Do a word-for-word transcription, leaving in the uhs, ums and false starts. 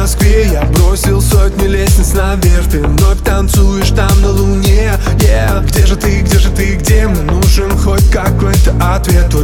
Москве. Я бросил сотни лестниц наверх, ты вновь танцуешь там на луне. Yeah. Где же ты, где же ты, где? Мне нужен хоть какой-то ответ.